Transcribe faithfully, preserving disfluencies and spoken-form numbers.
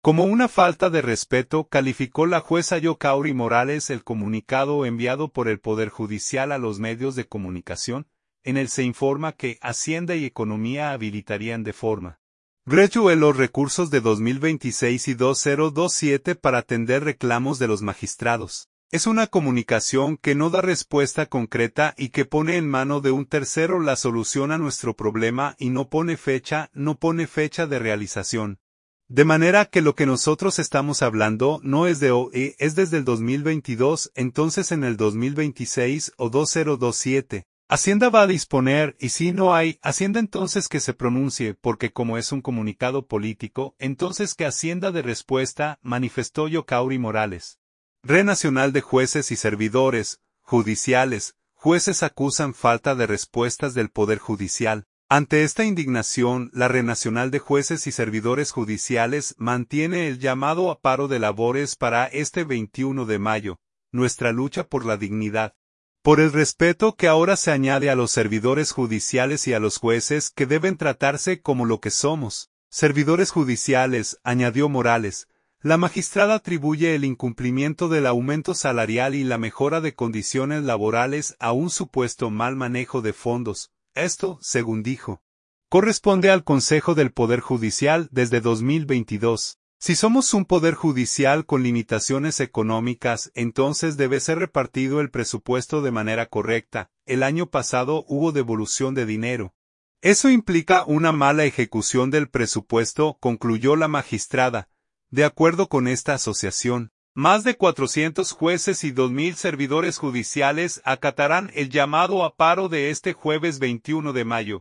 Como una falta de respeto, calificó la jueza Yokauri Morales el comunicado enviado por el Poder Judicial a los medios de comunicación, en el se informa que Hacienda y Economía habilitarían de forma gradual los recursos de dos mil veintiséis y dos mil veintisiete para atender reclamos de los magistrados. Es una comunicación que no da respuesta concreta y que pone en mano de un tercero la solución a nuestro problema y no pone fecha, no pone fecha de realización. De manera que lo que nosotros estamos hablando no es de hoy, es desde el dos mil veintidós, entonces en el dos mil veintiséis o dos mil veintisiete. Hacienda va a disponer, y si no hay, Hacienda entonces que se pronuncie, porque como es un comunicado político, entonces que Hacienda de respuesta, manifestó Yokauri Morales. Red Nacional de Jueces y Servidores Judiciales, jueces acusan falta de respuestas del Poder Judicial. Ante esta indignación, la Red Nacional de Jueces y Servidores Judiciales mantiene el llamado a paro de labores para este veintiuno de mayo, nuestra lucha por la dignidad. Por el respeto que ahora se añade a los servidores judiciales y a los jueces que deben tratarse como lo que somos, servidores judiciales, añadió Morales. La magistrada atribuye el incumplimiento del aumento salarial y la mejora de condiciones laborales a un supuesto mal manejo de fondos. Esto, según dijo, corresponde al Consejo del Poder Judicial desde dos mil veintidós. Si somos un poder judicial con limitaciones económicas, entonces debe ser repartido el presupuesto de manera correcta. El año pasado hubo devolución de dinero. Eso implica una mala ejecución del presupuesto, concluyó la magistrada. De acuerdo con esta asociación, más de cuatrocientos jueces y dos mil servidores judiciales acatarán el llamado a paro de este jueves veintiuno de mayo.